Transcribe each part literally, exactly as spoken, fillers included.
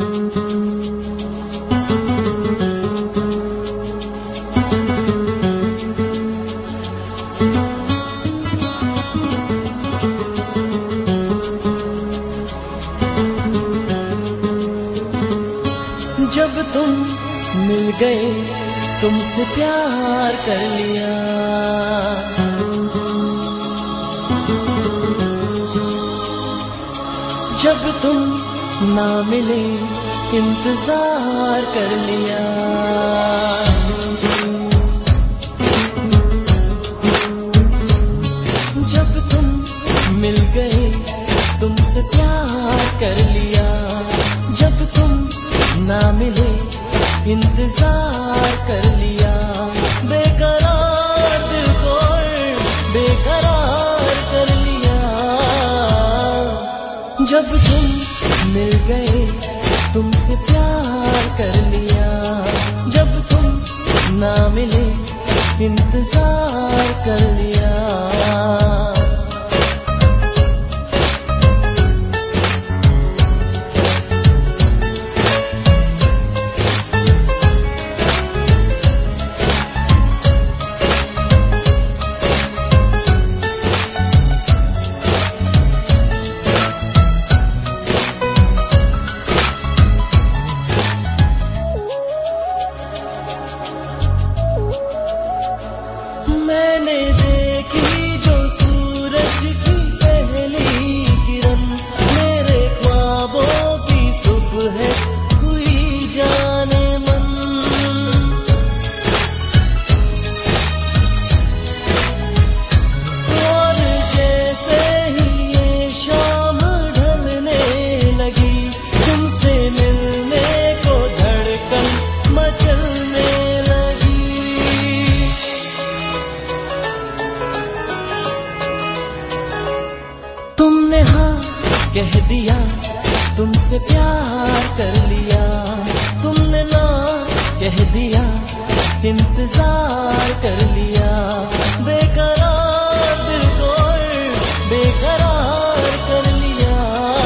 जब तुम मिल गए तुमसे प्यार कर लिया, जब तुम ना मिले इंतजार कर लिया। जब तुम मिल गए तुमसे प्यार कर लिया, जब तुम ना मिले इंतजार कर लिया। बेकरार दिल को बेकरार कर लिया। जब तुम मिल गए तुमसे प्यार कर लिया, जब तुम ना मिले इंतजार कर लिया। मैंने देखी जो सूरज की पहली किरण, मेरे ख्वाबों की सुबह हुई जाने मन। और जैसे ही ये शाम ढलने लगी, तुमसे मिलने को धड़कन मचलने तुमने हाँ कह दिया, तुमसे प्यार कर लिया। तुमने ना कह दिया, इंतजार कर लिया। बेकरार दिल को बेकरार कर लिया।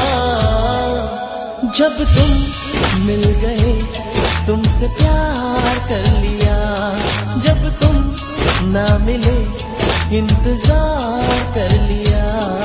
जब तुम मिल गए तुमसे प्यार कर लिया, जब तुम ना मिले इंतजार कर लिया।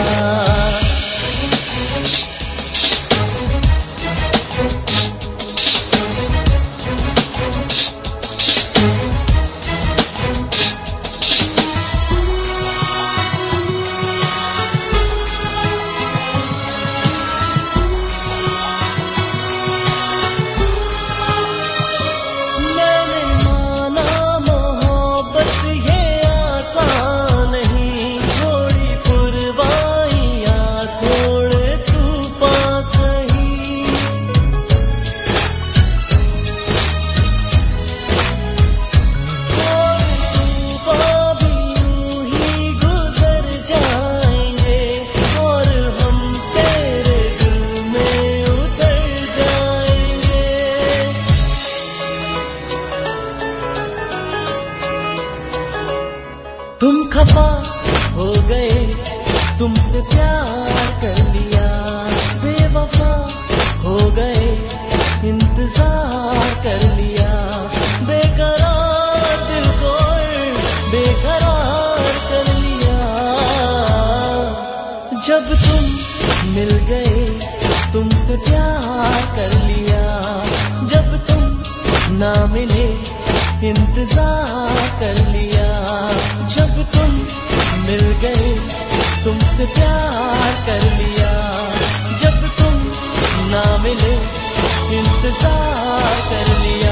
तुम खफा हो गए तुमसे प्यार कर लिया, बेवफा हो गए इंतजार कर लिया। बेकरार दिल को बेकरार कर लिया। जब तुम मिल गए तुमसे प्यार कर लिया, जब तुम ना मिले इंतजार कर लिया। जब तुम मिल गए तुमसे प्यार कर लिया, जब तुम ना मिले इंतजार कर लिया।